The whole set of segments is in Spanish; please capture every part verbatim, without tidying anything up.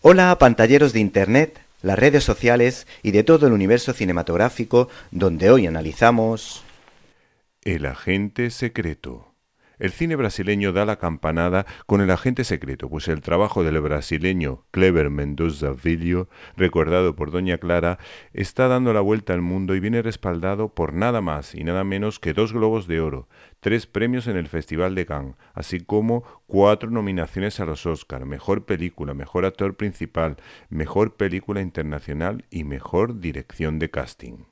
Hola, pantalleros de Internet, las redes sociales y de todo el universo cinematográfico donde hoy analizamos... El agente secreto. El cine brasileño da la campanada con El agente secreto, pues el trabajo del brasileño Kleber Mendoza Filho, recordado por Doña Clara, está dando la vuelta al mundo y viene respaldado por nada más y nada menos que dos Globos de Oro, tres premios en el Festival de Cannes, así como cuatro nominaciones a los Oscar, Mejor Película, Mejor Actor Principal, Mejor Película Internacional y Mejor Dirección de Casting.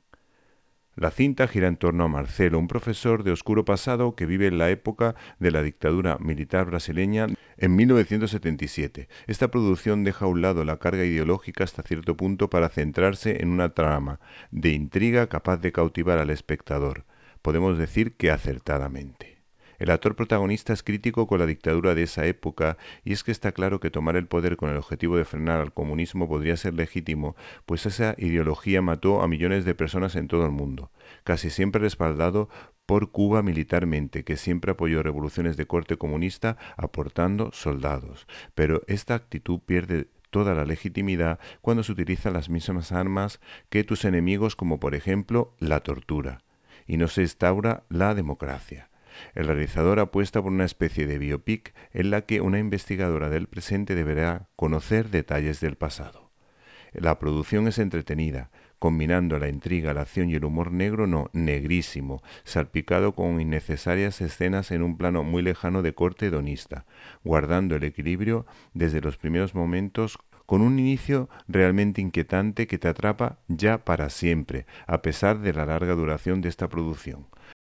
La cinta gira en torno a Marcelo, un profesor de oscuro pasado que vive en la época de la dictadura militar brasileña en mil novecientos setenta y siete. Esta producción deja a un lado la carga ideológica hasta cierto punto para centrarse en una trama de intriga capaz de cautivar al espectador. Podemos decir que acertadamente. El actor protagonista es crítico con la dictadura de esa época y es que está claro que tomar el poder con el objetivo de frenar al comunismo podría ser legítimo, pues esa ideología mató a millones de personas en todo el mundo, casi siempre respaldado por Cuba militarmente, que siempre apoyó revoluciones de corte comunista aportando soldados. Pero esta actitud pierde toda la legitimidad cuando se utilizan las mismas armas que tus enemigos, como por ejemplo la tortura, y no se instaura la democracia. El realizador apuesta por una especie de biopic en la que una investigadora del presente deberá conocer detalles del pasado. La producción es entretenida, combinando la intriga, la acción y el humor negro, no, negrísimo, salpicado con innecesarias escenas en un plano muy lejano de corte hedonista, guardando el equilibrio desde los primeros momentos con un inicio realmente inquietante que te atrapa ya para siempre, a pesar de la larga duración de esta producción.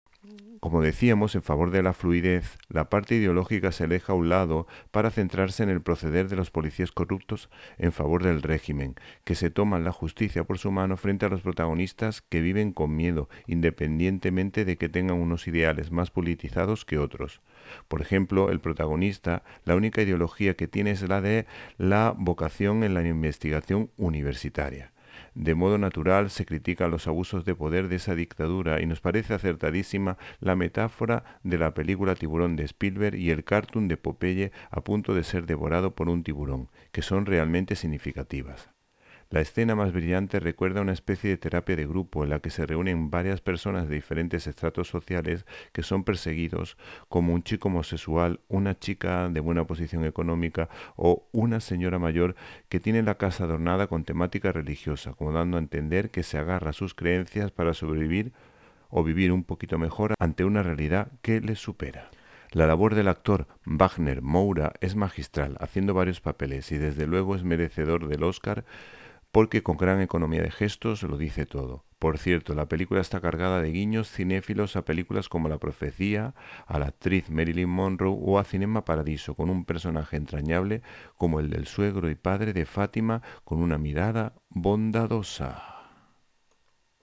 Como decíamos, en favor de la fluidez, la parte ideológica se aleja a un lado para centrarse en el proceder de los policías corruptos en favor del régimen, que se toman la justicia por su mano frente a los protagonistas que viven con miedo, independientemente de que tengan unos ideales más politizados que otros. Por ejemplo, el protagonista, la única ideología que tiene es la de la vocación en la investigación universitaria. De modo natural se critican los abusos de poder de esa dictadura y nos parece acertadísima la metáfora de la película Tiburón de Spielberg y el cartoon de Popeye a punto de ser devorado por un tiburón, que son realmente significativas. La escena más brillante recuerda una especie de terapia de grupo en la que se reúnen varias personas de diferentes estratos sociales que son perseguidos, como un chico homosexual, una chica de buena posición económica o una señora mayor que tiene la casa adornada con temática religiosa, como dando a entender que se agarra a sus creencias para sobrevivir o vivir un poquito mejor ante una realidad que les supera. La labor del actor Wagner Moura es magistral, haciendo varios papeles y desde luego es merecedor del Oscar porque con gran economía de gestos lo dice todo. Por cierto, la película está cargada de guiños cinéfilos a películas como La Profecía, a la actriz Marilyn Monroe o a Cinema Paradiso, con un personaje entrañable como el del suegro y padre de Fátima con una mirada bondadosa.